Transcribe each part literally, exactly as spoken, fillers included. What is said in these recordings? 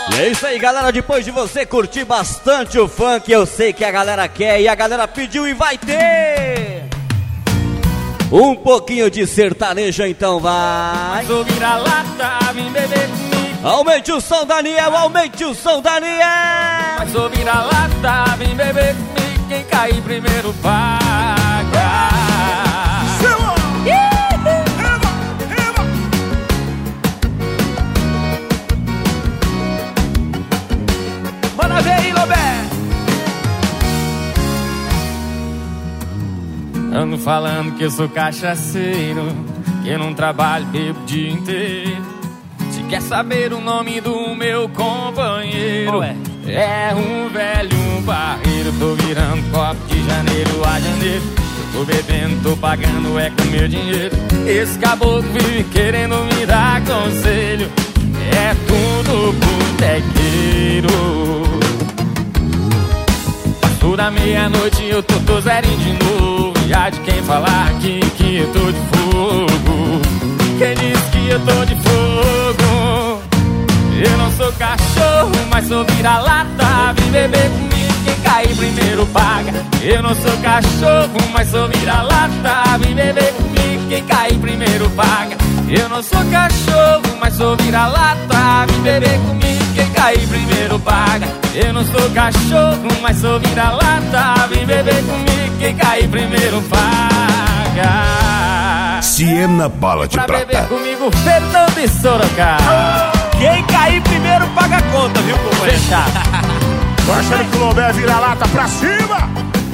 E é isso aí, galera, depois de você curtir bastante o funk, eu sei que a galera quer e a galera pediu e vai ter um pouquinho de sertanejo, então vai. Sou vira-lata, vem beber comigo. Aumente o som, Daniel, aumente o som, Daniel. Mas sou vira-lata, vem beber comigo. Quem cair primeiro paga. Manda ver aí, Lobé. Ando falando que eu sou cachaceiro, que eu não trabalho, bebo o dia inteiro. Se quer saber o nome do meu companheiro, é? É um velho barreiro. Tô virando copo de janeiro a janeiro. Eu tô bebendo, tô pagando, é com meu dinheiro. Esse caboclo vive querendo me dar conselho. É tudo botequeiro. Passou da meia-noite eu tô, tô zerinho de novo. E há de quem falar aqui que eu tô de fogo. Quem disse que eu tô de fogo? Eu não sou cachorro, mas sou vira-lata. Vem beber comigo, quem cair primeiro paga. Eu não sou cachorro, mas sou vira-lata. Vem beber comigo, quem cair primeiro paga. Eu não sou cachorro, mas sou vira-lata. Vem beber comigo, quem cair primeiro paga. Eu não sou cachorro, mas sou vira-lata. Vem beber comigo, quem cair primeiro paga. Siena Bala de pra Prata. Pra beber comigo, Fernando e Sorocaba. Quem cair primeiro paga a conta, viu, companheiro? Fechado. Tô achando que o Lobé vira lata pra cima.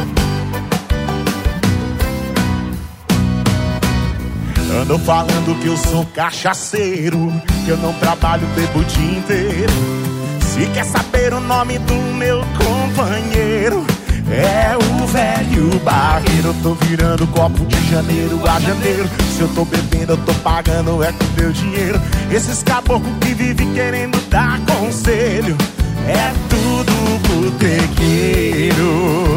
Ando falando que eu sou cachaceiro, que eu não trabalho, bebo o dia inteiro. Se quer saber o nome do meu companheiro, é o velho barreiro. Eu tô virando copo de janeiro a janeiro. Se eu tô bebendo, eu tô pagando, é com meu dinheiro. Esses caboclos que vivem querendo dar conselho, é tudo botequeiro.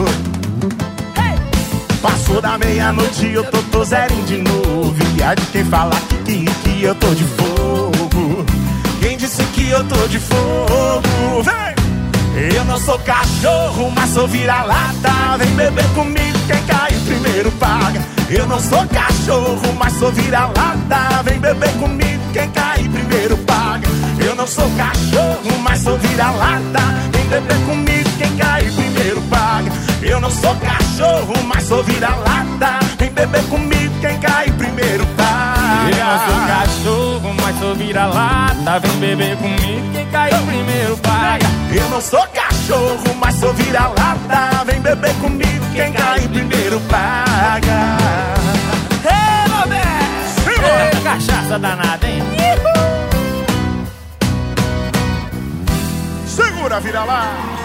Passou da meia-noite, eu tô, tô zerinho de novo. E há de quem falar que, que, que eu tô de fogo. Quem disse que eu tô de fogo? Vem! Eu não sou cachorro, mas sou vira-lata. Vem beber comigo, quem cair primeiro paga. Eu não sou cachorro, mas sou vira-lata. Vem beber comigo, quem cair primeiro paga. Eu não sou cachorro, mas sou vira-lata. Vem beber comigo, quem cair primeiro paga. Eu não sou cachorro, mas sou vira-lata. Vem beber comigo, quem cair primeiro paga. Eu não sou cachorro, mas sou vira-lata. Vem beber comigo, quem cair primeiro paga. Eu não sou cachorro, mas sou vira-lata. Vem beber comigo, quem cair primeiro paga. Ei, Roberto! Ei, cachaça danada, hein? Segura, vira lá.